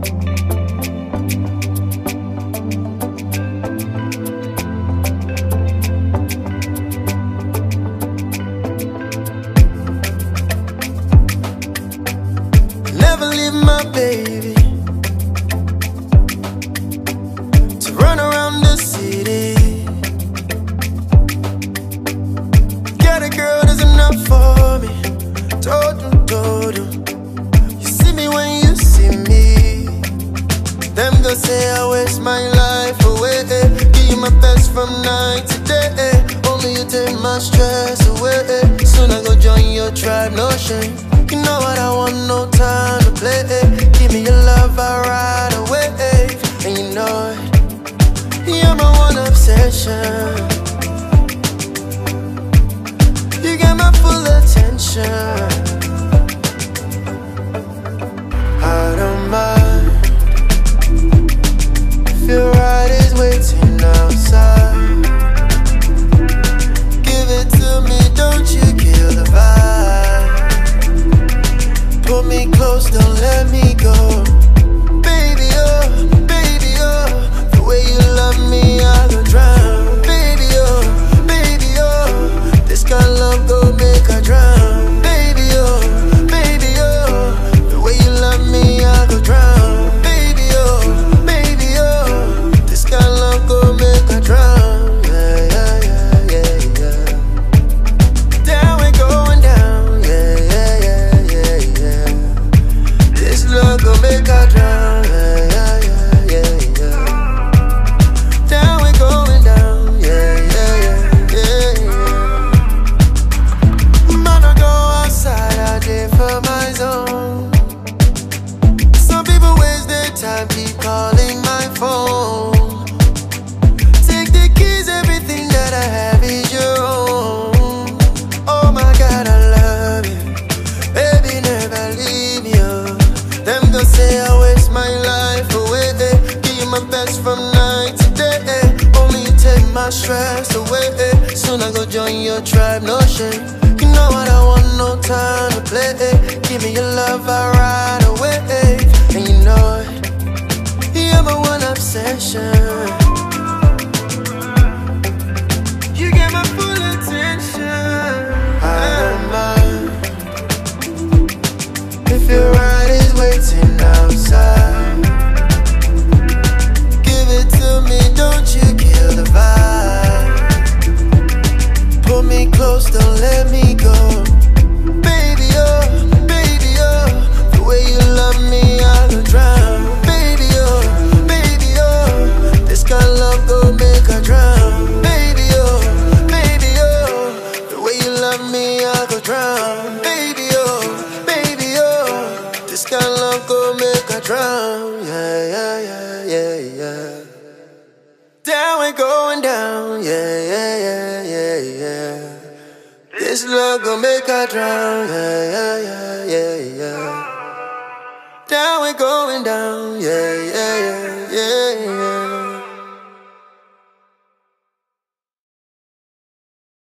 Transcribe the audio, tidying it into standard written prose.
Never leave my baby to run around the city. Get a girl that's enough for me. Told you. You see me when you see me. Them go say I waste my life away. Give you my best from night to day. Only you take my stress away. Soon I go join your tribe, no shame. You know what I want, no time to play. Give me your love, I ride away. And you know it, you're my one obsession. You get my full attention. I don't mind if your ride is waiting outside. Give it to me, don't you kill the vibe. Pull me close, don't let me go. Baby, oh, the way you love me, I go drown. Baby, oh, this kind of love go make I drown. Baby, oh, the way you love me, I go drown. Baby, oh, this kind of love go make I drown. Yeah. Down we going down, yeah. This love gon' make I drown, yeah. Down we going down, yeah. Man, I go outside, I did for my zone. Some people waste their time, keep calling my phone. Take the keys, everything that I have is your own. Oh my God, I love you. Baby, never leave you. Them go say I waste my life away. Give you my best from night to day. Only you take my stress away. Soon I go join your tribe, no shame. You know what I want, no time to play. Give me your love, I ride away. And you know it, you're my one obsession. You get my full attention. I don't mind if your ride is waiting outside. Give it to me, don't you kill the vibe. Pull me close, don't let me go. Baby, oh, the way you love me, I go drown. Baby, oh, this kind of love go make I drown. Baby, oh, the way you love me, I go drown. Baby, oh, this kind of love go make I drown. Yeah. Down we going down, yeah. This love gon' make I drown, yeah. Down we going down, yeah.